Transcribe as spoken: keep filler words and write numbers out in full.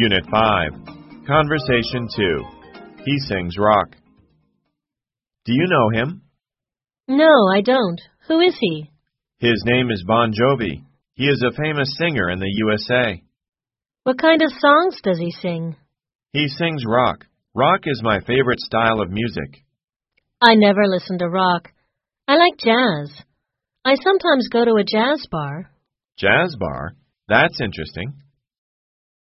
Unit five. Conversation two. He sings rock. Do you know him? No, I don't. Who is he? His name is Bon Jovi. He is a famous singer in the U S A. What kind of songs does he sing? He sings rock. Rock is my favorite style of music. I never listen to rock. I like jazz. I sometimes go to a jazz bar. Jazz bar? That's interesting.